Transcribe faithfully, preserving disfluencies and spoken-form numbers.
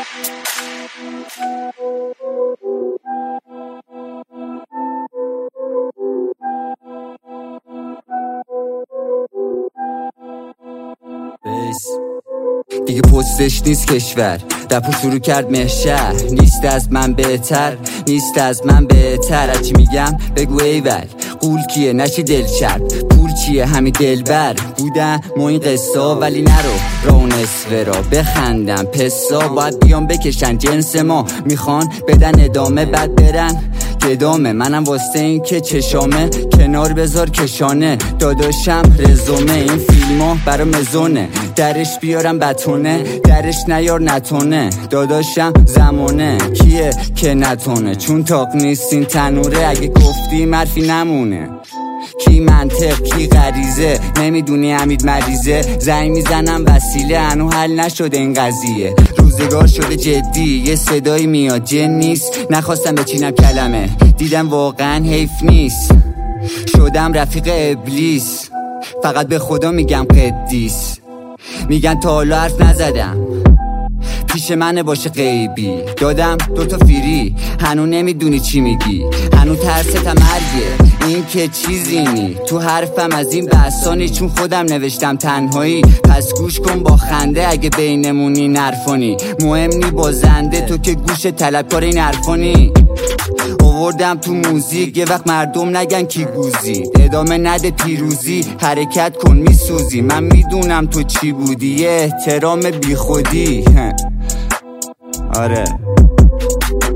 دیگه پستش نیست کشور، رپو شروع کرد محشر. نیست از من بهتر، نیست از من بهتر. هرچی میگم بگو ایول، قول کیه نشی دل چرب. پول چیه همین دلبر بودن ما این قصه، ولی نرو راه نصفه را بخندم پسا. باید بیان بکشن جنس ما، میخوان بدن ادامه بعد برن گدامه. منم واسه این که چشامه کنار بذار کشانه. داداشم رزومه این فیلم ها برا مزونه. درش بیارم بتونه، درش نیار نتونه. داداشم زمانه کیه که نتونه، چون تاق نیست این تنوره. اگه گفتی مرفی نمونه. کی منطق کی غریزه، نمیدونی حمید مریضه. زنگ میزنم وسیله، هنو حل نشده این قضیه. روزگار شده جدی، یه صدایی میاد جن نیست. نخواستم بچینم کلمه، دیدم واقعا حیف نیست. شدم رفیق ابلیس، فقط به خدا میگم قدیس. میگن تا حالا حرف نزدم، پیش منه باشه غیبی. دادم دوتا فیری، هنو نمیدونی چی میگی. هنو ترستم مرگه، این که چیزی نی. تو حرفم از این بحثانی، چون خودم نوشتم تنهایی. پس گوش کن با خنده اگه بینمونی نرفانی. مهم نی بازنده، تو که گوش طلبکار این حرفانی. آوردم تو موزیک یه وقت مردم نگن کی گوزی. ادامه نده پیروزی، حرکت کن میسوزی. من میدونم تو چی بودی، یه احترام بی خودی. آره